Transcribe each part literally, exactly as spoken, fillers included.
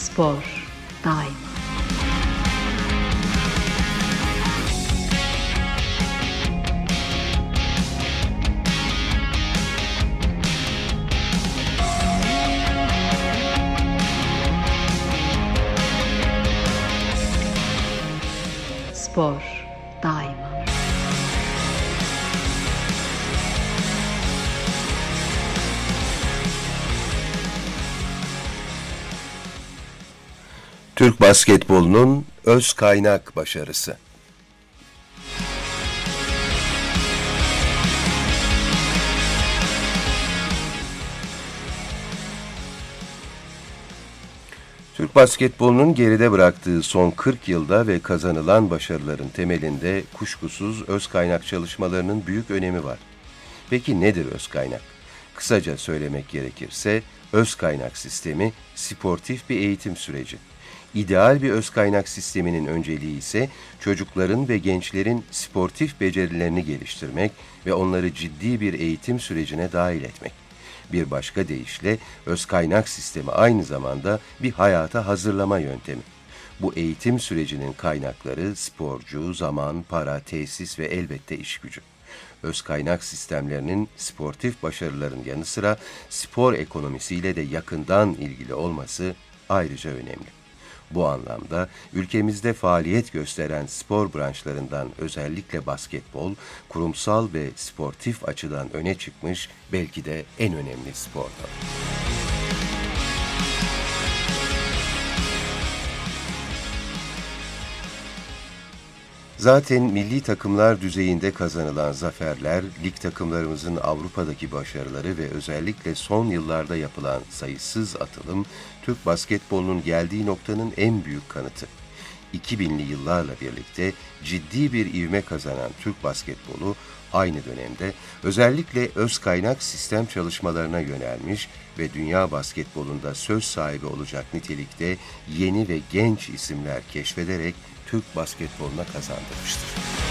Spor daima. Spor daima. Türk basketbolunun öz kaynak başarısı. Türk basketbolunun geride bıraktığı son kırk yılda ve kazanılan başarıların temelinde kuşkusuz öz kaynak çalışmalarının büyük önemi var. Peki nedir öz kaynak? Kısaca söylemek gerekirse, öz kaynak sistemi sportif bir eğitim süreci. İdeal bir öz kaynak sisteminin önceliği ise çocukların ve gençlerin sportif becerilerini geliştirmek ve onları ciddi bir eğitim sürecine dahil etmek. Bir başka deyişle öz kaynak sistemi aynı zamanda bir hayata hazırlama yöntemi. Bu eğitim sürecinin kaynakları sporcu, zaman, para, tesis ve elbette iş gücü. Öz kaynak sistemlerinin sportif başarıların yanı sıra spor ekonomisiyle de yakından ilgili olması ayrıca önemli. Bu anlamda ülkemizde faaliyet gösteren spor branşlarından özellikle basketbol, kurumsal ve sportif açıdan öne çıkmış belki de en önemli spor dalı. Zaten milli takımlar düzeyinde kazanılan zaferler, lig takımlarımızın Avrupa'daki başarıları ve özellikle son yıllarda yapılan sayısız atılım, Türk basketbolunun geldiği noktanın en büyük kanıtı. iki binli yıllarla birlikte ciddi bir ivme kazanan Türk basketbolu, aynı dönemde özellikle öz kaynak sistem çalışmalarına yönelmiş ve dünya basketbolunda söz sahibi olacak nitelikte yeni ve genç isimler keşfederek Türk basketboluna kazandırmıştır.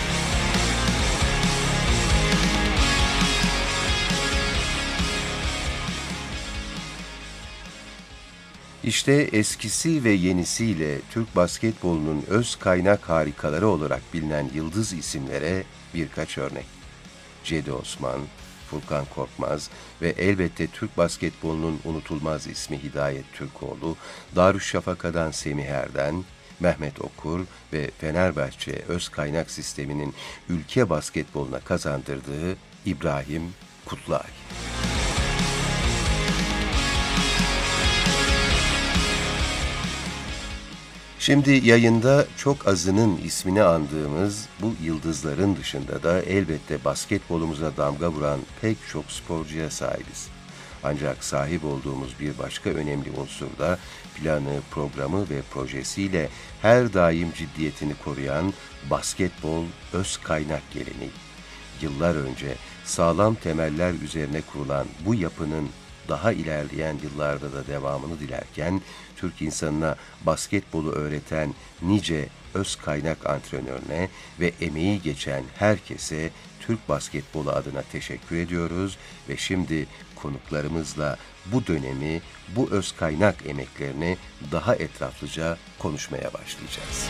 İşte eskisi ve yenisiyle Türk basketbolunun öz kaynak harikaları olarak bilinen yıldız isimlere birkaç örnek. Cedi Osman, Furkan Korkmaz ve elbette Türk basketbolunun unutulmaz ismi Hidayet Türkoğlu, Darüşşafaka'dan Semih Erden, Mehmet Okur ve Fenerbahçe öz kaynak sisteminin ülke basketboluna kazandırdığı İbrahim Kutluay. Şimdi yayında çok azının ismini andığımız bu yıldızların dışında da elbette basketbolumuza damga vuran pek çok sporcuya sahibiz. Ancak sahip olduğumuz bir başka önemli unsur da planı, programı ve projesiyle her daim ciddiyetini koruyan basketbol öz kaynak geleneği. Yıllar önce sağlam temeller üzerine kurulan bu yapının daha ilerleyen yıllarda da devamını dilerken, Türk insanına basketbolu öğreten nice öz kaynak antrenörüne ve emeği geçen herkese Türk basketbolu adına teşekkür ediyoruz ve şimdi konuklarımızla bu dönemi, bu öz kaynak emeklerini daha etraflıca konuşmaya başlayacağız.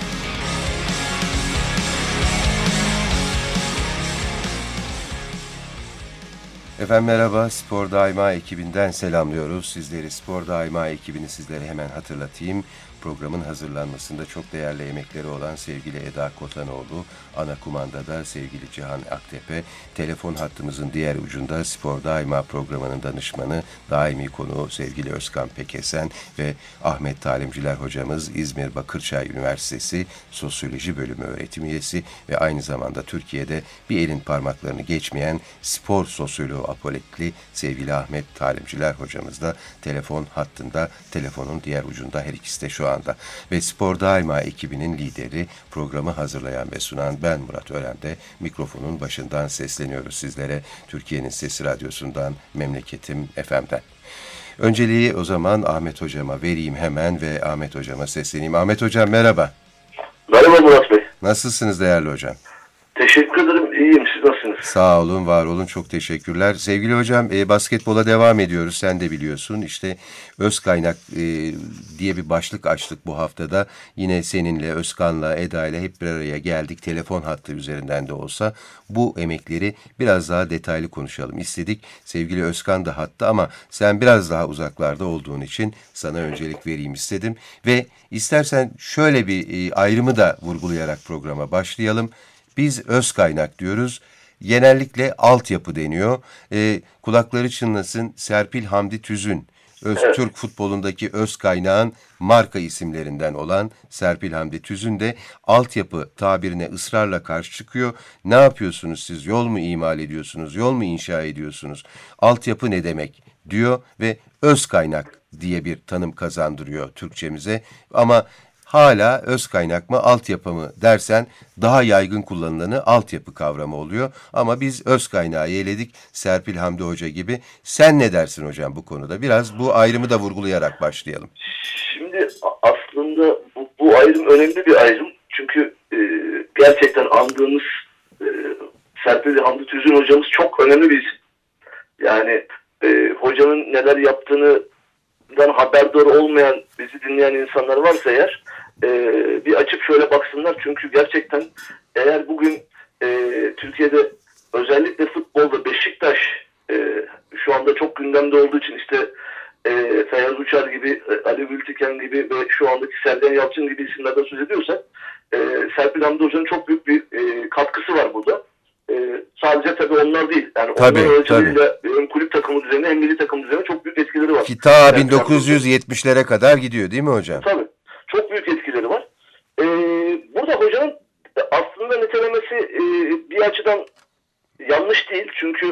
Efendim merhaba, Spor Daima ekibinden selamlıyoruz. Sizleri Spor Daima ekibini sizlere hemen hatırlatayım. Programın hazırlanmasında çok değerli emekleri olan sevgili Eda Kotanoğlu, ana kumandada sevgili Cihan Aktepe, telefon hattımızın diğer ucunda Spor Daima programının danışmanı, daimi konuğu sevgili Özkan Pekesen ve Ahmet Talimciler hocamız İzmir Bakırçay Üniversitesi Sosyoloji Bölümü öğretim üyesi ve aynı zamanda Türkiye'de bir elin parmaklarını geçmeyen spor sosyoloğu apoletli sevgili Ahmet Talimciler hocamız da telefon hattında, telefonun diğer ucunda, her ikisi de şu anda. Ve Spor Daima ekibinin lideri, programı hazırlayan ve sunan ben Murat Ören'de mikrofonun başından sesleniyoruz sizlere. Türkiye'nin Sesi Radyosu'ndan, memleketim F M'den. Önceliği o zaman Ahmet Hocama vereyim hemen ve Ahmet Hocama sesleneyim. Ahmet Hocam merhaba. Merhaba Murat Bey. Nasılsınız değerli hocam? Teşekkür ederim. İyiyim, siz nasılsınız? Sağ olun, var olun. Çok teşekkürler. Sevgili hocam, e, basketbola devam ediyoruz. Sen de biliyorsun. İşte öz kaynak e, diye bir başlık açtık bu haftada. Yine seninle, Özkan'la, Eda ile hep bir araya geldik. Telefon hattı üzerinden de olsa bu emekleri biraz daha detaylı konuşalım istedik. Sevgili Özkan da hatta ama sen biraz daha uzaklarda olduğun için sana öncelik vereyim istedim. Ve istersen şöyle bir e, ayrımı da vurgulayarak programa başlayalım. Biz öz kaynak diyoruz. Genellikle altyapı deniyor. E, kulakları çınlasın, Serpil Hamdi Tüzün, Öz Evet. Türk futbolundaki öz kaynağın marka isimlerinden olan Serpil Hamdi Tüzün de altyapı tabirine ısrarla karşı çıkıyor. Ne yapıyorsunuz siz? Yol mu imal ediyorsunuz? Yol mu inşa ediyorsunuz? Altyapı ne demek diyor ve öz kaynak diye bir tanım kazandırıyor Türkçemize. Ama hala öz kaynak mı, altyapı mı dersen daha yaygın kullanılanı altyapı kavramı oluyor. Ama biz öz kaynağı yeğledik Serpil Hamdi Hoca gibi. Sen ne dersin hocam bu konuda? Biraz bu ayrımı da vurgulayarak başlayalım. Şimdi a- aslında bu, bu ayrım önemli bir ayrım. Çünkü e, gerçekten andığımız e, Serpil Hamdi Tüzün hocamız çok önemli bir isim. Yani e, hocanın neler yaptığından haberdar olmayan, bizi dinleyen insanlar varsa eğer e, bir açıp şöyle baksınlar. Çünkü gerçekten eğer bugün e, Türkiye'de özellikle futbolda Beşiktaş e, şu anda çok gündemde olduğu için işte e, Feyyaz Uçar gibi, e, Ali Gültiken gibi ve şu andaki Sergen Yalçın gibi isimlerden söz ediyorsak e, Serpil Hamdi Hoca'nın çok büyük bir e, katkısı var burada. E, sadece tabii onlar değil. Yani Tabii, onlar aracılığıyla hem kulüp takımı düzenine hem milli takım düzenine çok büyük etkileri var. Ki ta bin dokuz yüz yetmişlere kadar gidiyor değil mi hocam? Tabii. Çok büyük etkileri var. E, burada hocanın aslında nitelemesi e, bir açıdan yanlış değil. Çünkü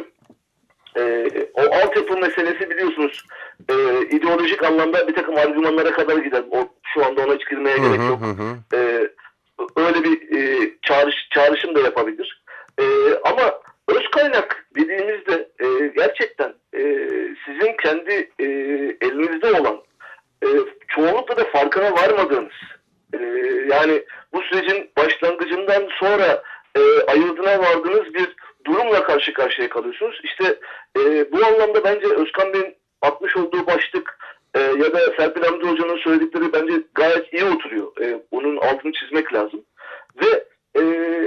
e, o altyapı meselesi biliyorsunuz e, ideolojik anlamda bir takım argümanlara kadar gider. O, şu anda ona hiç girmeye gerek yok. Hı hı. E, öyle bir e, çağrış, çağrışım da yapabilir. E, ama öz kaynak dediğimizde e, gerçekten e, sizin kendi e, elinizde olan e, çoğunlukla da farkına varmadığınız e, yani bu sürecin başlangıcından sonra e, ayırdına vardığınız bir durumla karşı karşıya kalıyorsunuz. İşte e, bu anlamda bence Özkan Bey'in atmış olduğu başlık e, ya da Serpil Hamdi Hoca'nın söyledikleri bence gayet iyi oturuyor. E, bunun altını çizmek lazım. Ve e,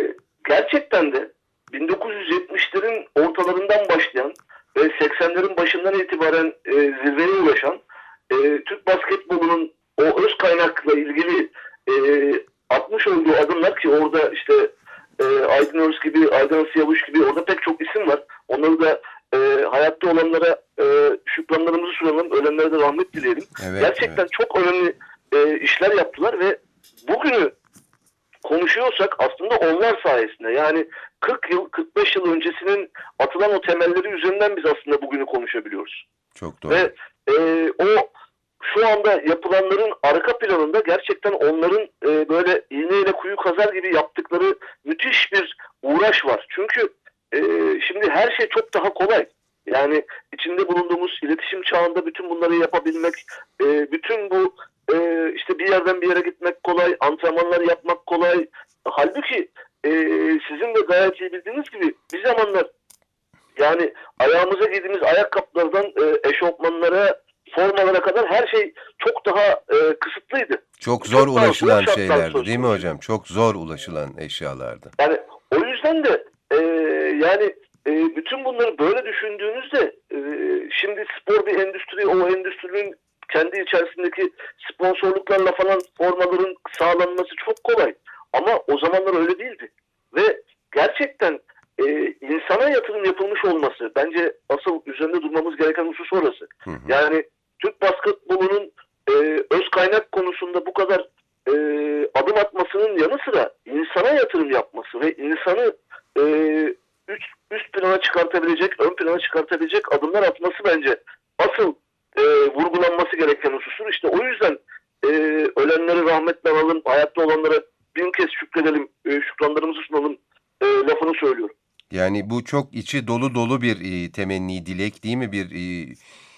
gerçekten de bin dokuz yüz yetmişlerin ortalarından başlayan ve seksenlerin başından itibaren e, zirveye ulaşan e, Türk basketbolunun o öz kaynakla ilgili e, atmış olduğu adımlar ki orada işte e, Aydın Öz gibi, Aydın Siyavuş gibi orada pek çok isim var. Onları da e, hayatta olanlara e, şükranlarımızı sunalım, ölenlere de rahmet dileyelim. Evet, Gerçekten evet. çok önemli e, işler yaptılar ve bugünü konuşuyorsak aslında onlar sayesinde yani kırk yıl, kırk beş yıl öncesinin atılan o temelleri üzerinden biz aslında bugünü konuşabiliyoruz. Çok doğru. Ve e, o şu anda yapılanların arka planında gerçekten onların e, böyle iğneyle kuyu kazar gibi yaptıkları müthiş bir uğraş var. Çünkü e, şimdi her şey çok daha kolay. Yani içinde bulunduğumuz iletişim çağında bütün bunları yapabilmek, e, bütün bu e, işte bir yerden bir yere gitmek kolay, antrenmanlar yapmak kolay. Halbuki e, sizin de gayet iyi bildiğiniz gibi bir zamanlar yani ayağımıza giydiğimiz ayakkabılardan e, eşofmanlara, formalara kadar her şey çok daha e, kısıtlıydı. Çok zor Çok daha ulaşılan zor şartlar şeylerdi söz değil mi konusu. hocam? Çok zor ulaşılan eşyalardı. Yani o yüzden de e, yani e, bütün bunları böyle düşündüğünüzde e, şimdi spor bir endüstri, o endüstrinin kendi içerisindeki sponsorluklarla falan formaların sağlanması çok kolay. Ama o zamanlar öyle değildi. Ve gerçekten e, insana yatırım yapılmış olması bence asıl üzerinde durmamız gereken husus orası. Hı hı. Yani Türk basketbolunun e, öz kaynak konusunda bu kadar e, adım atmasının yanı sıra insana yatırım yapması ve insanı e, üst, üst plana çıkartabilecek, ön plana çıkartabilecek adımlar atması bence asıl e, vurgulanması gereken husustur. İşte o yüzden e, ölenleri rahmetle analım, hayatta olanlara bin kez şükredelim, e, şükranlarımızı sunalım e, lafını söylüyorum. Yani bu çok içi dolu dolu bir e, temenni, dilek değil mi? Bir e,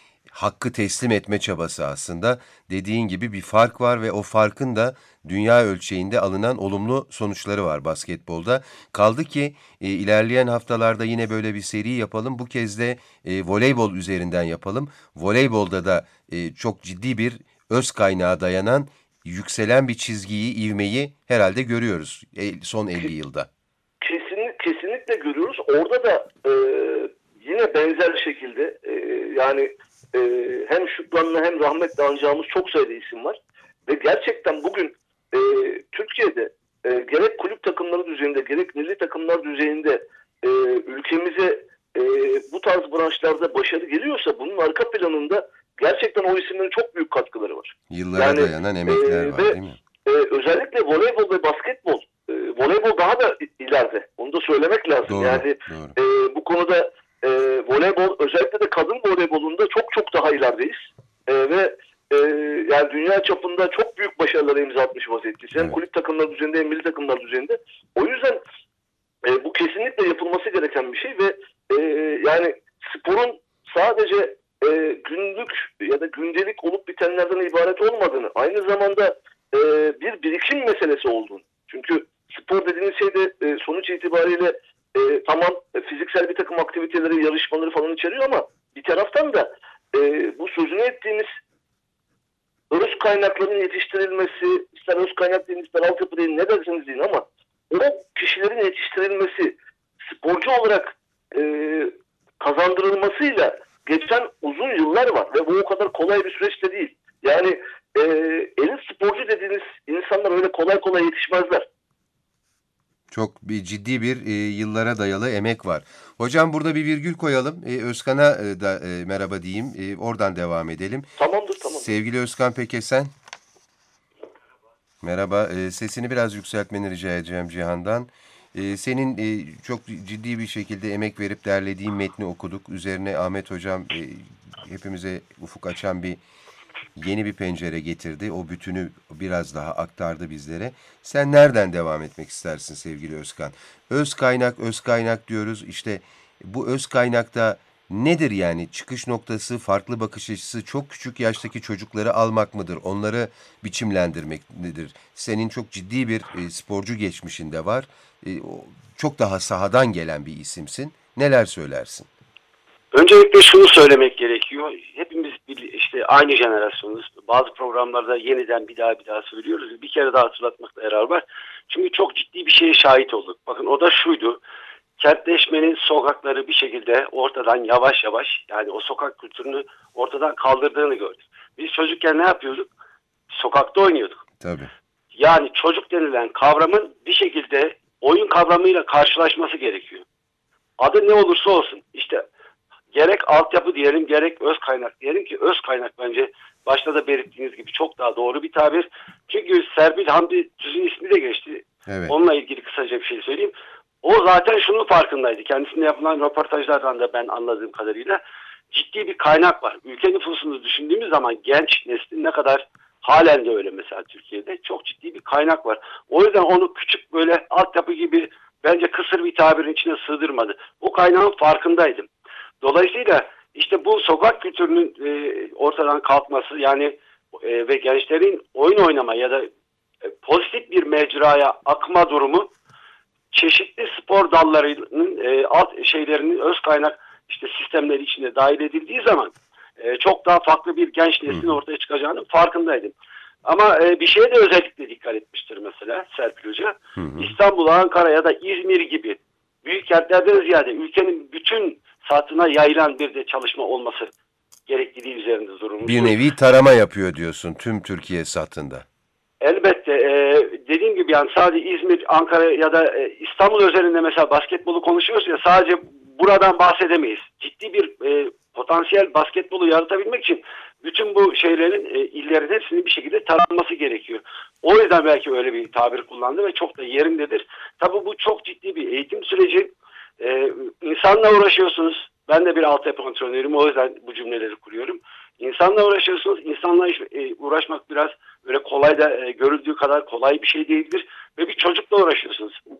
hakkı teslim etme çabası aslında. Dediğin gibi bir fark var ve o farkın da dünya ölçeğinde alınan olumlu sonuçları var basketbolda. Kaldı ki e, ilerleyen haftalarda yine böyle bir seri yapalım. Bu kez de e, voleybol üzerinden yapalım. Voleybolda da e, çok ciddi bir öz kaynağa dayanan yükselen bir çizgiyi, ivmeyi herhalde görüyoruz e, son elli yılda. Kesin, kesinlikle görüyoruz. Orada da e, yine benzer şekilde e, yani e, hem şükranla hem rahmetle anacağımız çok sayıda isim var. Ve gerçekten bugün e, Türkiye'de e, gerek kulüp takımları düzeyinde gerek milli takımlar düzeyinde e, ülkemize e, bu tarz branşlarda başarı geliyorsa bunun arka planında gerçekten o isimlerin çok büyük katkıları var. Yıllara Yani, dayanan emekler e, var ve, değil mi? e, özellikle voleybol ve basketbol. E, voleybol daha da ileride. Onu da söylemek lazım. Doğru, yani doğru. E, bu konuda e, voleybol özellikle de kadın voleybolunda çok çok daha ilerideyiz. E, ve e, yani dünya çapında çok büyük başarılara imza atmış vaziyetteyiz. Hem Evet. kulüp takımları düzeyinde hem milli takımlar düzeyinde. O yüzden e, bu kesinlikle yapılması gereken bir şey ve e, yani sporun sadece e, günlük ya da gündelik olup bitenlerden ibaret olmadığını, aynı zamanda e, bir birikim meselesi olduğunu. Çünkü spor dediğiniz şey de e, sonuç itibariyle e, tamam e, fiziksel bir takım aktiviteleri, yarışmaları falan içeriyor ama bir taraftan da e, bu sözünü ettiğimiz öz kaynakların yetiştirilmesi, ister öz kaynak deyin, ister altyapı deyin, ne derseniz deyin ama o kişilerin yetiştirilmesi, sporcu olarak e, kazandırılmasıyla geçen uzun yıllar var ve bu o kadar kolay bir süreç de değil. Yani e, elit sporcu dediğiniz insanlar öyle kolay kolay yetişmezler. Çok bir ciddi bir e, yıllara dayalı emek var. Hocam burada bir virgül koyalım. E, Özkan'a e, da e, merhaba diyeyim. E, oradan devam edelim. Tamamdır, tamam. Sevgili Özkan Pekesen. Merhaba. E, sesini biraz yükseltmeni rica edeceğim Cihan'dan. E, senin e, çok ciddi bir şekilde emek verip derlediğin metni okuduk. Üzerine Ahmet Hocam e, hepimize ufuk açan bir yeni bir pencere getirdi. O bütünü biraz daha aktardı bizlere. Sen nereden devam etmek istersin sevgili Özkan? Öz kaynak, öz kaynak diyoruz. İşte bu öz kaynakta nedir yani? Çıkış noktası, farklı bakış açısı, çok küçük yaştaki çocukları almak mıdır? Onları biçimlendirmek nedir? Senin çok ciddi bir e, sporcu geçmişin de var. E, o, çok daha sahadan gelen bir isimsin. Neler söylersin? Öncelikle şunu söylemek gerekiyor. Hepimiz bir- işte aynı jenerasyonuz. Bazı programlarda yeniden bir daha bir daha söylüyoruz. Bir kere daha hatırlatmakta yarar var. Çünkü çok ciddi bir şeye şahit olduk. Bakın o da şuydu. Kentleşmenin sokakları bir şekilde ortadan yavaş yavaş, yani o sokak kültürünü ortadan kaldırdığını gördük. Biz çocukken ne yapıyorduk? Sokakta oynuyorduk. Tabii. Yani çocuk denilen kavramın bir şekilde oyun kavramıyla karşılaşması gerekiyor. Adı ne olursa olsun. İşte gerek altyapı diyelim, gerek öz kaynak diyelim ki öz kaynak bence başta da belirttiğiniz gibi çok daha doğru bir tabir. Çünkü Serpil Hamdi Tüz'ün ismi de geçti. Evet. Onunla ilgili kısaca bir şey söyleyeyim. O zaten şunun farkındaydı. Kendisine yapılan röportajlardan da ben anladığım kadarıyla ciddi bir kaynak var. Ülke nüfusunu düşündüğümüz zaman genç neslin ne kadar, halen de öyle mesela Türkiye'de, çok ciddi bir kaynak var. O yüzden onu küçük böyle altyapı gibi bence kısır bir tabirin içine sığdırmadı. O kaynağın farkındaydım. Dolayısıyla işte bu sokak kültürünün e, ortadan kalkması, yani e, ve gençlerin oyun oynama ya da e, pozitif bir mecraya akma durumu çeşitli spor dallarının e, alt şeylerinin öz kaynak işte sistemleri içinde dahil edildiği zaman e, çok daha farklı bir genç neslin ortaya çıkacağının farkındaydım. Ama e, bir şeye de özellikle dikkat etmiştir mesela Serpil Hoca. Hı hı. İstanbul, Ankara ya da İzmir gibi büyük kentlerden ziyade ülkenin bütün satına yayılan bir de çalışma olması gerektiği üzerinde durulmuş. Bir nevi tarama yapıyor diyorsun tüm Türkiye satında. Elbette e, dediğim gibi yani sadece İzmir, Ankara ya da e, İstanbul özelinde mesela basketbolu konuşuyoruz ya, sadece buradan bahsedemeyiz. Ciddi bir e, potansiyel basketbolu yaratabilmek için bütün bu şeylerin e, illerin hepsinin bir şekilde taranması gerekiyor. O yüzden belki öyle bir tabir kullandı ve çok da yerindedir. Tabii bu çok ciddi bir eğitim süreci. E, insanla uğraşıyorsunuz. Ben de bir altyapı antrenörüyüm. O yüzden bu cümleleri kuruyorum. İnsanla uğraşıyorsunuz. İnsanla e, uğraşmak biraz böyle kolay da e, görüldüğü kadar kolay bir şey değildir. Ve bir çocukla uğraşıyorsunuz.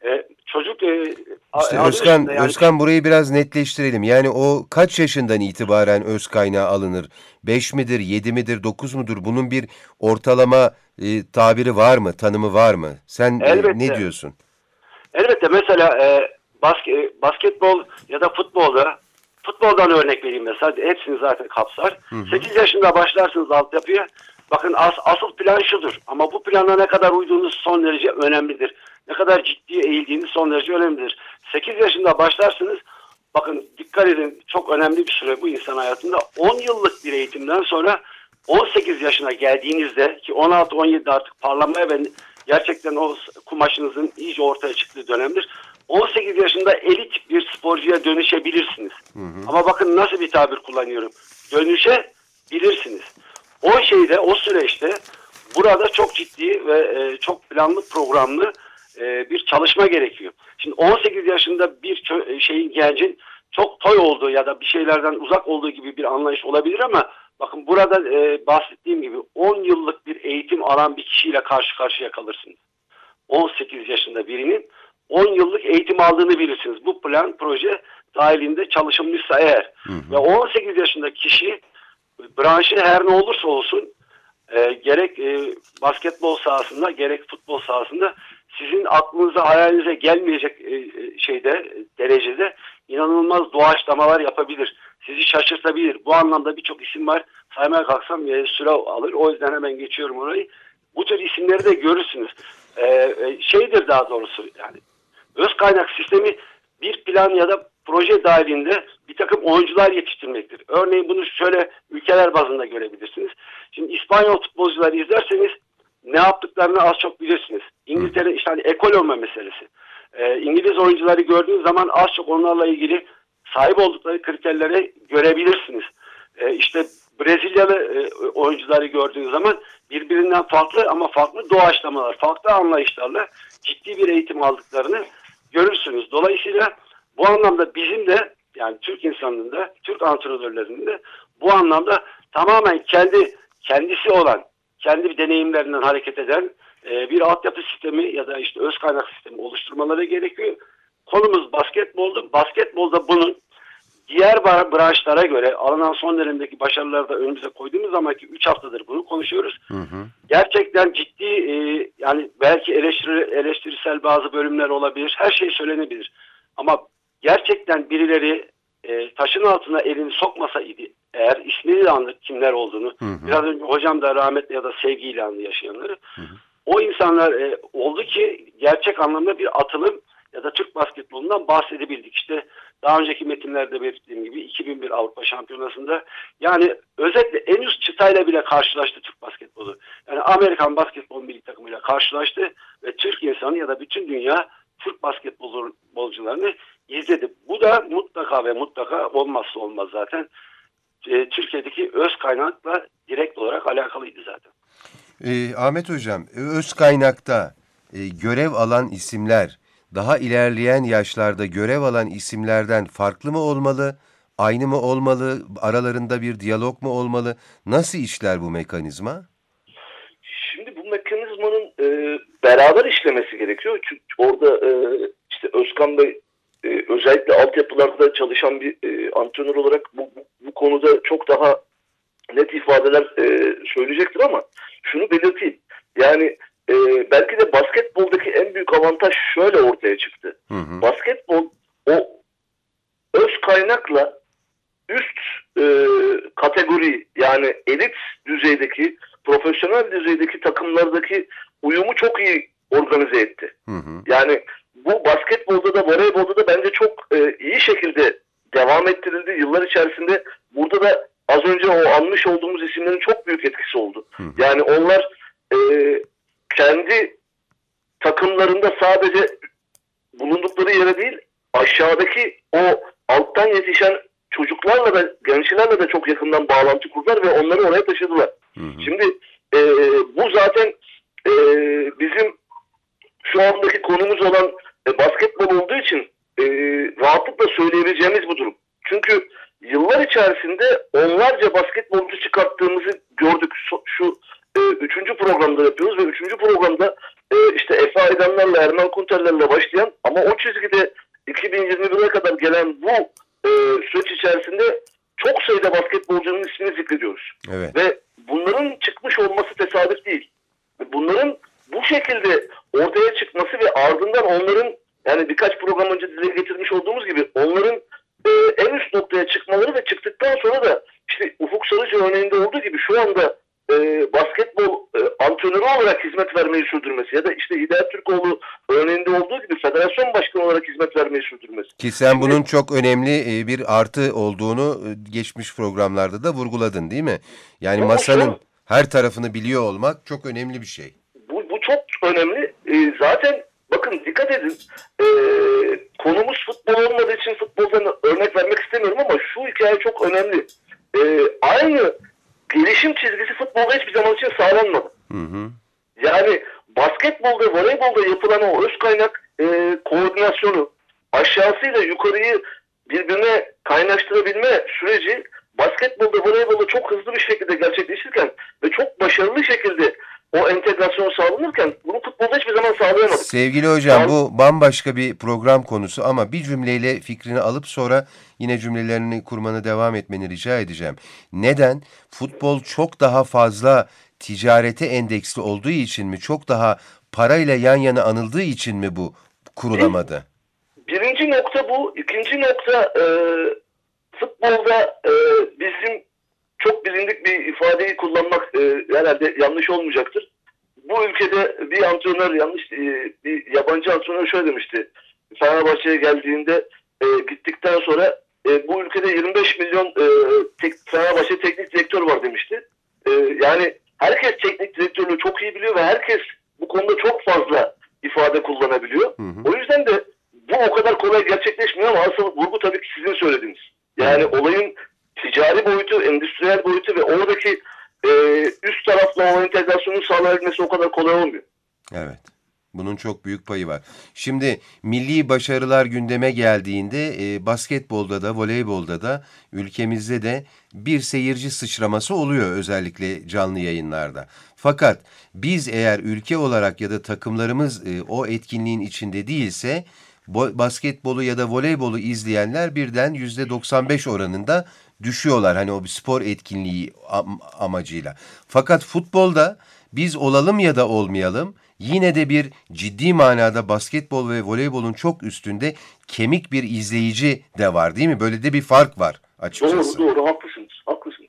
E, çocuk e, İşte adı Özkan, üstünde yani. Özkan burayı biraz netleştirelim. Yani o kaç yaşından itibaren öz kaynağı alınır? beş midir, yedi midir, dokuz mudur? Bunun bir ortalama e, tabiri var mı, tanımı var mı? Sen e, Elbette. ne diyorsun? Elbette mesela e, baske, basketbol ya da futbolda, futboldan örnek vereyim mesela, hepsini zaten kapsar. Hı hı. sekiz yaşında başlarsınız altyapıya. Bakın as, asıl plan şudur, ama bu plana ne kadar uyduğunuz son derece önemlidir. Ne kadar ciddi eğildiğiniz son derece önemlidir. sekiz yaşında başlarsınız, bakın dikkat edin, çok önemli bir süre bu insan hayatında. on yıllık bir eğitimden sonra on sekiz yaşına geldiğinizde, ki on altı on yedi artık parlamaya ve gerçekten o kumaşınızın iyice ortaya çıktığı dönemdir. on sekiz yaşında elit bir sporcuya dönüşebilirsiniz. Hı hı. Ama bakın nasıl bir tabir kullanıyorum. Dönüşebilirsiniz. O şeyde, o süreçte burada çok ciddi ve e, çok planlı, programlı e, bir çalışma gerekiyor. Şimdi on sekiz yaşında bir şeyin, gencin çok toy olduğu ya da bir şeylerden uzak olduğu gibi bir anlayış olabilir, ama bakın burada e, bahsettiğim gibi on yıllık bir eğitim alan bir kişiyle karşı karşıya kalırsınız. on sekiz yaşında birinin on yıllık eğitim aldığını bilirsiniz. Bu plan, proje dahilinde çalışılmışsa eğer. Hı hı. Ve on sekiz yaşında kişi, branşı her ne olursa olsun, e, gerek e, basketbol sahasında gerek futbol sahasında sizin aklınıza, hayalinize gelmeyecek e, şeyde, derecede inanılmaz doğaçlamalar yapabilir. Sizi şaşırtabilir. Bu anlamda birçok isim var. Saymaya kalksam e, süre alır. O yüzden hemen geçiyorum orayı. Bu tür isimleri de görürsünüz. E, şeydir daha doğrusu, yani öz kaynak sistemi bir plan ya da proje dahilinde bir takım oyuncular yetiştirmektir. Örneğin bunu şöyle ülkeler bazında görebilirsiniz. Şimdi İspanyol futbolcuları izlerseniz ne yaptıklarını az çok bilirsiniz. İngiltere işte hani ekol olma meselesi. Ee, İngiliz oyuncuları gördüğünüz zaman az çok onlarla ilgili sahip oldukları kriterleri görebilirsiniz. Ee, işte Brezilyalı e, oyuncuları gördüğünüz zaman birbirinden farklı ama farklı doğaçlamalar, farklı anlayışlarla ciddi bir eğitim aldıklarını görürsünüz. Dolayısıyla bu anlamda bizim de, yani Türk insanının da, Türk antrenörlerinin de bu anlamda tamamen kendi kendisi olan, kendi bir deneyimlerinden hareket eden e, bir altyapı sistemi ya da işte öz kaynak sistemi oluşturmaları gerekiyor. Konumuz basketboldu. Basketbolda bunun diğer branşlara göre alınan son dönemdeki başarıları da önümüze koyduğumuz zaman, ki üç haftadır bunu konuşuyoruz. Hı hı. Gerçekten ciddi e, yani belki eleştiri, eleştirisel bazı bölümler olabilir. Her şey söylenebilir. Ama gerçekten birileri e, taşın altına elini sokmasaydı, eğer ismini de anlık kimler olduğunu, hı hı. biraz önce hocam da rahmetli ya da sevgiyle anlı yaşayanları, hı hı. o insanlar e, oldu ki gerçek anlamda bir atılım ya da Türk basketbolundan bahsedebildik. İşte daha önceki metinlerde belirttiğim gibi iki bin bir Avrupa Şampiyonası'nda, yani özetle en üst çıtayla bile karşılaştı Türk basketbolu. Yani Amerikan basketbol milli takımıyla karşılaştı ve Türk insanı ya da bütün dünya Türk basketbolcularını izledi. Bu da mutlaka ve mutlaka olmazsa olmaz zaten. E, Türkiye'deki öz kaynakla direkt olarak alakalıydı zaten. E, Ahmet Hocam, öz kaynakta e, görev alan isimler daha ilerleyen yaşlarda görev alan isimlerden farklı mı olmalı, aynı mı olmalı, aralarında bir diyalog mu olmalı? Nasıl işler bu mekanizma? Şimdi bu mekanizmanın e, beraber işlemesi gerekiyor. Çünkü orada e, işte Özkan Bey e, özellikle altyapılarda çalışan bir e, antrenör olarak bu, bu, bu konuda çok daha net ifadeler e, söyleyecektir, ama şunu belirteyim. Yani e, belki de basketboldaki en büyük avantaj şöyle ortaya çıktı. Hı hı. Basketbol o öz kaynakla üst e, kategori, yani elit düzeydeki, profesyonel düzeydeki takımlardaki uyumu çok iyi organize etti. Hı hı. Yani bu basketbolda da voleybolda da bence çok e, iyi şekilde devam ettirildi. Yıllar içerisinde burada da az önce o anmış olduğumuz isimlerin çok büyük etkisi oldu. Hı hı. Yani onlar e, kendi takımlarında sadece bulundukları yere değil, aşağıdaki o alttan yetişen çocuklarla da, gençlerle de çok yakından bağlantı kurdular ve onları oraya taşıdılar. Hı hı. Şimdi e, bu zaten e, bizim şu andaki konumuz olan e, basketbol olduğu için e, rahatlıkla söyleyebileceğimiz bu durum. Çünkü yıllar içerisinde onlarca basketbolcu çıkarttığımızı gördük. Şu, şu e, üçüncü programda yapıyoruz ve üçüncü programda e, işte Efe Aydanlarla, Erman Kunterlerle başlayan hani birkaç program önce dile getirmiş olduğumuz gibi onların e, en üst noktaya çıkmaları ve çıktıktan sonra da işte Ufuk Sarıcı örneğinde olduğu gibi şu anda e, basketbol e, antrenörü olarak hizmet vermeyi sürdürmesi ya da işte Hidayet Türkoğlu örneğinde olduğu gibi federasyon başkanı olarak hizmet vermeyi sürdürmesi. Ki sen Şimdi, bunun çok önemli e, bir artı olduğunu e, geçmiş programlarda da vurguladın değil mi? Yani Ama masanın şu- her tarafını biliyor olmak çok önemli bir şey. Bu, bu çok önemli. E, zaten bakın dikkat edin. E, konumuz futbol olmadığı için futboldan örnek vermek istemiyorum ama şu hikaye çok önemli. E, aynı gelişim çizgisi futbolda hiçbir zaman için sağlanmadı. Hı hı. Yani basketbolda, voleybolda yapılan o öz kaynak e, koordinasyonu aşağısıyla yukarıyı birbirine kaynaştırabilme süreci basketbolda, voleybolda çok hızlı bir şekilde gerçekleşirken ve çok başarılı şekilde o entegrasyon sağlanırken bunu futbolda hiçbir zaman sağlayamadık. Sevgili hocam, Sağ- bu bambaşka bir program konusu ama bir cümleyle fikrini alıp sonra yine cümlelerini kurmanı devam etmeni rica edeceğim. Neden? Futbol çok daha fazla ticarete endeksli olduğu için mi? Çok daha parayla yan yana anıldığı için mi bu kurulamadı? Birinci nokta bu. İkinci nokta e, futbolda e, bizim çok bilindik bir ifadeyi kullanmak e, herhalde yanlış olmayacaktır. Bu ülkede bir antrenör yanlış e, bir yabancı antrenör şöyle demişti. Fenerbahçe'ye geldiğinde e, gittikten sonra e, bu ülkede yirmi beş milyon e, tek, Fenerbahçe teknik direktör var demişti. E, yani herkes teknik direktörlüğü çok iyi biliyor ve herkes bu konuda çok fazla ifade kullanabiliyor. Hı hı. O yüzden de bu o kadar kolay gerçekleşmiyor ama asıl vurgu tabii ki sizin söylediğiniz. Yani olayın ticari boyutu, endüstriyel boyutu ve oradaki e, üst tarafla o entegrasyonun sağlanabilmesi o kadar kolay olmuyor. Evet. Bunun çok büyük payı var. Şimdi milli başarılar gündeme geldiğinde e, basketbolda da voleybolda da ülkemizde de bir seyirci sıçraması oluyor özellikle canlı yayınlarda. Fakat biz eğer ülke olarak ya da takımlarımız e, o etkinliğin içinde değilse bo- basketbolu ya da voleybolu izleyenler birden yüzde doksan beş oranında düşüyorlar. Hani o bir spor etkinliği am- amacıyla. Fakat futbolda biz olalım ya da olmayalım yine de bir ciddi manada basketbol ve voleybolun çok üstünde kemik bir izleyici de var değil mi? Böyle de bir fark var açıkçası. Doğru doğru haklısınız. Haklısınız.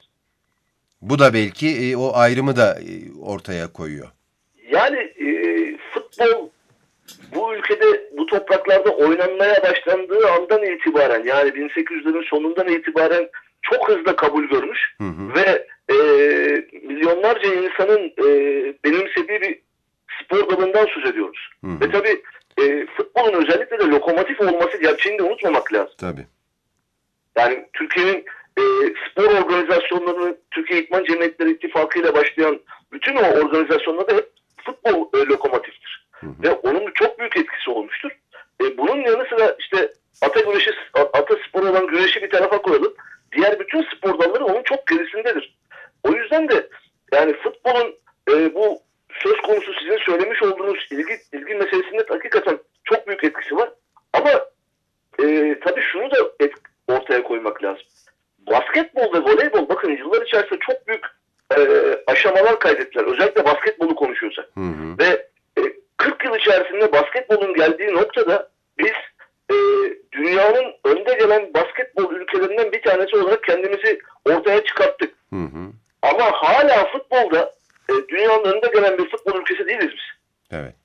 Bu da belki e, o ayrımı da e, ortaya koyuyor. Yani e, futbol bu ülkede bu topraklarda oynanmaya başlandığı andan itibaren yani bin sekiz yüzlerin sonundan itibaren çok hızlı kabul görmüş Hı hı. ve e, milyonlarca insanın e, benimsediği bir spor dalından söz ediyoruz. Hı hı. Ve tabii e, futbolun özellikle de lokomotif olması gerçeğini de unutmamak lazım. Tabii. Yani Türkiye'nin e, spor organizasyonlarını Türkiye İdman Cemiyetleri İttifakı ile başlayan bütün o organizasyonlarda hep futbol e, lokomotiftir. Hı hı. Ve onun çok büyük etkisi olmuştur. E, bunun yanı sıra işte ata güreşi, ata sporu olan güreşi bir tarafa koyalım. Diğer bütün spor dalları onun çok gerisindedir. O yüzden de yani futbolun e, bu söz konusu sizin söylemiş olduğunuz ilgi, ilgi meselesinde hakikaten çok büyük etkisi var. Ama e, tabii şunu da et, ortaya koymak lazım. Basketbol ve voleybol bakın yıllar içerisinde çok büyük e, aşamalar kaydettiler. Özellikle basketbolu konuşuyorsak. Hı hı. Ve e, kırk yıl içerisinde basketbolun geldiği noktada biz e, dünyanın önde gelen basketbol ülkelerinden bir tanesi olarak kendimizi ortaya çıkarttık. Hı hı. Ama hala futbolda e, dünyanın önde gelen bir futbol ülkesi değiliz biz. Evet.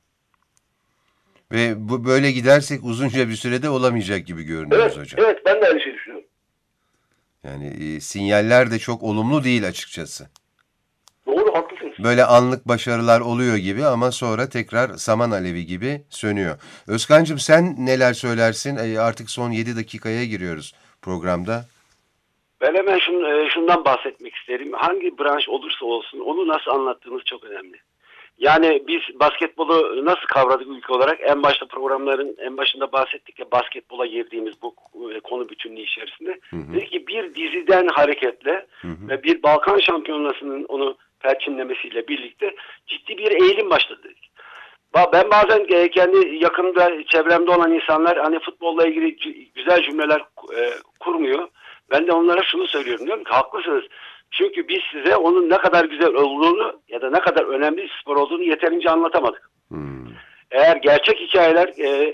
Ve bu böyle gidersek uzunca bir sürede olamayacak gibi görünüyoruz Evet, hocam. evet ben de aynı şeyi düşünüyorum. Yani e, sinyaller de çok olumlu değil açıkçası. Doğru, haklısınız. Böyle anlık başarılar oluyor gibi ama sonra tekrar saman alevi gibi sönüyor. Özkan'cığım sen neler söylersin? E, artık son yedi dakikaya giriyoruz programda. Ben hemen şun, e, şundan bahsetmek isterim. Hangi branş olursa olsun onu nasıl anlattığınız çok önemli. Yani biz basketbolu nasıl kavradık ülke olarak? En başta programların en başında bahsettik ya basketbola girdiğimiz bu e, konu bütünlüğü içerisinde. Hı hı. Dedik ki bir diziden hareketle Hı hı. ve bir Balkan Şampiyonası'nın onu perçinlemesiyle birlikte ciddi bir eğilim başladı dedik. Ba- Ben bazen e, kendi yakında çevremde olan insanlar hani futbolla ilgili c- güzel cümleler e, kurmuyor. Ben de onlara şunu söylüyorum, diyorum ki haklısınız. Çünkü biz size onun ne kadar güzel olduğunu ya da ne kadar önemli bir spor olduğunu yeterince anlatamadık. Hmm. Eğer gerçek hikayeler, e,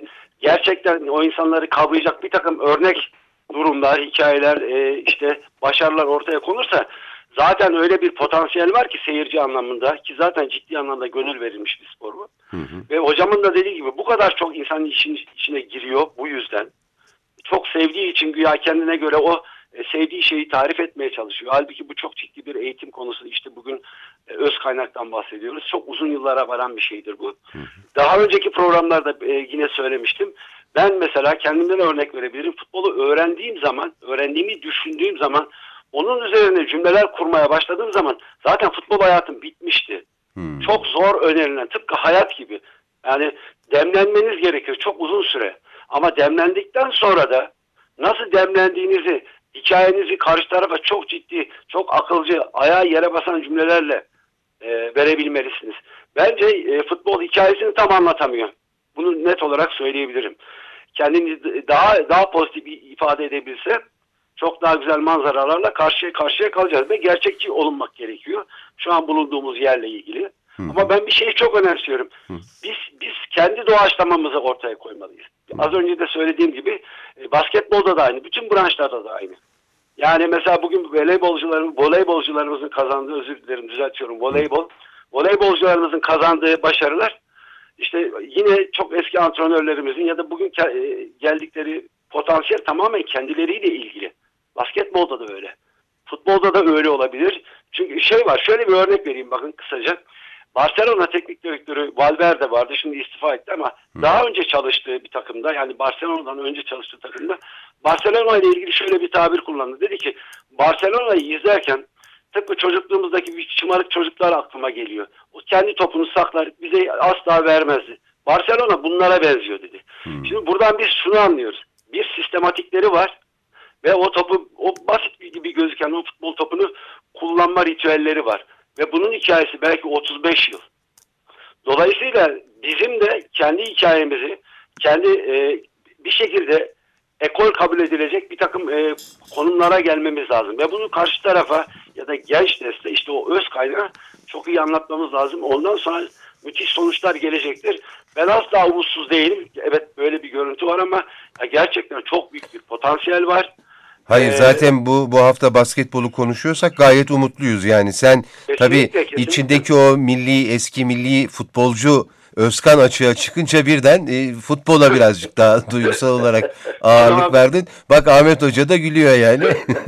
gerçekten o insanları kavrayacak bir takım örnek durumlar, hikayeler, e, işte başarılar ortaya konursa zaten öyle bir potansiyel var ki seyirci anlamında, ki zaten ciddi anlamda gönül verilmiş bir spor bu. Hı hı. Ve hocamın da dediği gibi bu kadar çok insanın işin içine giriyor bu yüzden. Çok sevdiği için güya kendine göre o e, sevdiği şeyi tarif etmeye çalışıyor. Halbuki bu çok ciddi bir eğitim konusu. İşte bugün e, öz kaynaktan bahsediyoruz. Çok uzun yıllara varan bir şeydir bu. Hı hı. Daha önceki programlarda e, yine söylemiştim. Ben mesela kendimden örnek verebilirim. Futbolu öğrendiğim zaman, öğrendiğimi düşündüğüm zaman, onun üzerine cümleler kurmaya başladığım zaman zaten futbol hayatım bitmişti. Hmm. Çok zor önerilen, tıpkı hayat gibi. Yani demlenmeniz gerekir çok uzun süre. Ama demlendikten sonra da nasıl demlendiğinizi, hikayenizi karşı tarafa çok ciddi, çok akılcı, ayağı yere basan cümlelerle e, verebilmelisiniz. Bence e, futbol hikayesini tam anlatamıyor. Bunu net olarak söyleyebilirim. Kendini daha daha pozitif ifade edebilse çok daha güzel manzaralarla karşıya karşıya kalacağız ve gerçekçi olunmak gerekiyor. Şu an bulunduğumuz yerle ilgili. Hı. Ama ben bir şeyi çok önemsiyorum. Hı. Biz biz kendi doğaçlamamızı ortaya koymalıyız. Hı. Az önce de söylediğim gibi basketbolda da aynı, bütün branşlarda da aynı. Yani mesela bugün voleybolcularımız, voleybolcularımızın kazandığı, özür dilerim düzeltiyorum, voleybol, voleybolcularımızın kazandığı başarılar İşte yine çok eski antrenörlerimizin ya da bugün geldikleri potansiyel tamamen kendileriyle ilgili. Basketbolda da öyle. Futbolda da öyle olabilir. Çünkü şey var, şöyle bir örnek vereyim bakın kısaca. Barcelona teknik direktörü Valverde vardı, şimdi istifa etti ama Hı. daha önce çalıştığı bir takımda, yani Barcelona'dan önce çalıştığı takımda Barcelona ile ilgili şöyle bir tabir kullandı. Dedi ki Barcelona'yı izlerken tıpkı çocukluğumuzdaki bir şımarık çocuklar aklıma geliyor. O kendi topunu saklar, bize asla vermezdi. Barcelona bunlara benziyor dedi. Hmm. Şimdi buradan biz şunu anlıyoruz. Bir sistematikleri var ve o topu, o basit gibi gözüken o futbol topunu kullanma ritüelleri var. Ve bunun hikayesi belki otuz beş yıl. Dolayısıyla bizim de kendi hikayemizi, kendi e, bir şekilde ekol kabul edilecek bir takım e, konumlara gelmemiz lazım. Ve bunu karşı tarafa ya da genç nesle, işte o öz kaynağı çok iyi anlatmamız lazım. Ondan sonra müthiş sonuçlar gelecektir. Ben asla umutsuz değilim. Evet, böyle bir görüntü var ama gerçekten çok büyük bir potansiyel var. Hayır, ee, zaten bu bu hafta basketbolu konuşuyorsak gayet umutluyuz. Yani sen tabii kesinlikle. içindeki o milli, eski milli futbolcu Özkan açığa çıkınca birden e, futbola birazcık daha duygusal olarak ağırlık verdin. Bak Ahmet Hoca da gülüyor yani.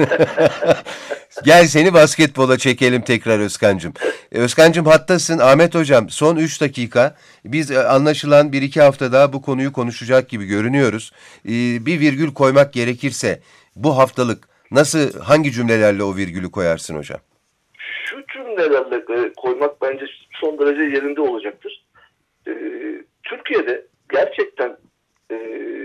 Gel seni basketbola çekelim tekrar Özkancığım. Özkancığım hattasın. Ahmet Hocam son üç dakika. Biz anlaşılan bir iki hafta daha bu konuyu konuşacak gibi görünüyoruz. Ee, bir virgül koymak gerekirse bu haftalık nasıl, hangi cümlelerle o virgülü koyarsın hocam? Şu cümlelerle koymak bence son derece yerinde olacaktır. Ee, Türkiye'de gerçekten e,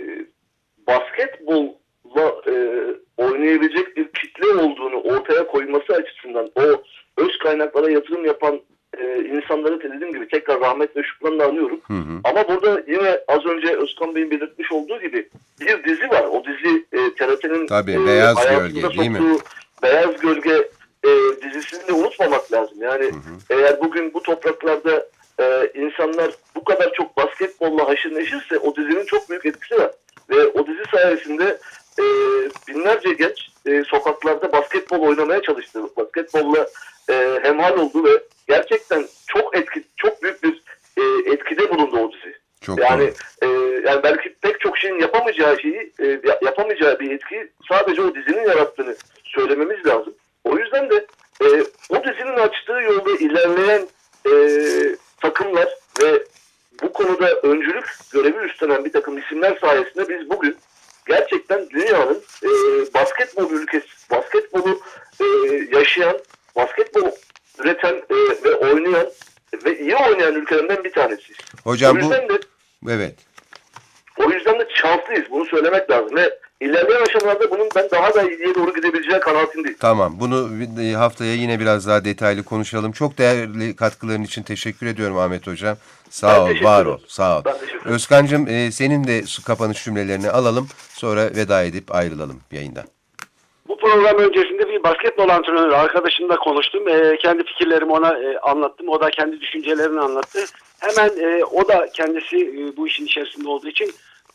basketbolla e, oynayabilecek bir kitle olduğunu ortaya koyması açısından o öz kaynaklara yatırım yapan e, insanları dediğim gibi tekrar rahmet ve şükranla anıyorum. Hı hı. Ama burada yine az önce Özkan Bey'in belirtmiş olduğu gibi bir dizi var. O dizi e, T R T'nin Tabii, e, Beyaz Gölge değil mi? Beyaz Gölge e, dizisini de unutmamak lazım. Yani hı hı. eğer bugün bu topraklarda e, insanlar bu kadar çok basketbolla haşır neşirse o dizinin çok büyük etkisi var. Ve o dizi sayesinde e, binlerce genç e, sokaklarda basketbol oynamaya çalıştı. Basketbolla e, hemhal oldu ve gerçekten çok etki, çok büyük bir e, etkide bulundu o dizi. Çok yani e, yani belki pek çok şeyin yapamayacağı şeyi e, yapamayacağı bir etki sadece o dizinin yarattığını söylememiz lazım. O yüzden de e, o dizinin açtığı yolda ilerleyen e, takımlar ve bu konuda öncülük görevi üstlenen bir takım isimler sayesinde biz bugün gerçekten dünyanın e, basketbol ülkesi, basketbolu e, yaşayan, basketbol üreten e, ve oynayan ve iyi oynayan ülkelerinden bir tanesiyiz. Hocam bu... De, evet. O yüzden de şanslıyız. Bunu söylemek lazım ve ilerleyen aşamalarda bunun ben daha da iyiye doğru gidebileceği kanaatindeyim. Tamam. Bunu haftaya yine biraz daha detaylı konuşalım. Çok değerli katkıların için teşekkür ediyorum Ahmet Hocam. Sağ ben ol, var ol. Sağ ol. Özkan'cığım e, senin de kapanış cümlelerini alalım. Sonra veda edip ayrılalım yayından. Bu program öncesinde bir basketbol antrenörü arkadaşımla konuştum. E, kendi fikirlerimi ona e, anlattım. O da kendi düşüncelerini anlattı. Hemen e, o da kendisi e, bu işin içerisinde olduğu için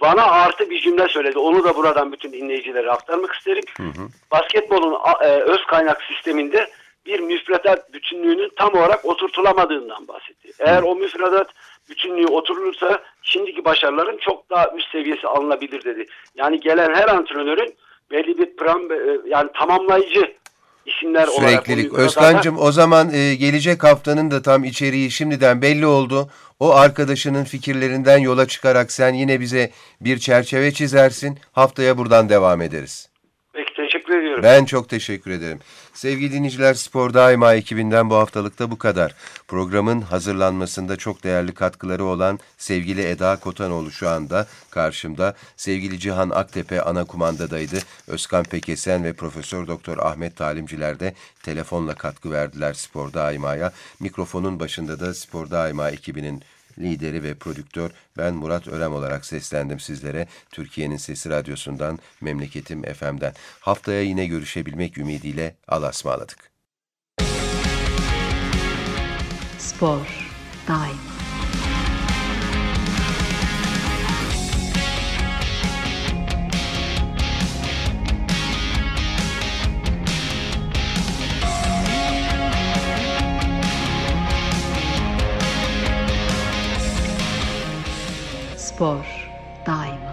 bana artı bir cümle söyledi. Onu da buradan bütün dinleyicilere aktarmak isterim. Hı hı. Basketbolun e, öz kaynak sisteminde bir müfredat bütünlüğünün tam olarak oturtulamadığından bahsetti. Eğer o müfredat bütünlüğü oturulursa şimdiki başarıların çok daha üst seviyesi alınabilir dedi. Yani gelen her antrenörün belli bir plan, yani tamamlayıcı isimler olarak. Süreklilik. Özkan'cığım o zaman e, gelecek haftanın da tam içeriği şimdiden belli oldu. O arkadaşının fikirlerinden yola çıkarak sen yine bize bir çerçeve çizersin. Haftaya buradan devam ederiz. Peki, teşekkür ediyorum. Ben çok teşekkür ederim. Sevgili dinleyiciler, Spor Daima ekibinden bu haftalıkta bu kadar. Programın hazırlanmasında çok değerli katkıları olan sevgili Eda Kotanoğlu şu anda karşımda. Sevgili Cihan Aktepe ana kumandadaydı. Özkan Pekesen ve Profesör Doktor Ahmet Talimciler de telefonla katkı verdiler Spor Daima'ya. Mikrofonun başında da Spor Daima ekibinin lideri ve prodüktör ben Murat Örem olarak seslendim sizlere. Türkiye'nin Sesi Radyosu'ndan, Memleketim F M'den. Haftaya yine görüşebilmek ümidiyle Allah'a ısmarladık. Spor Daima. Spor Daima.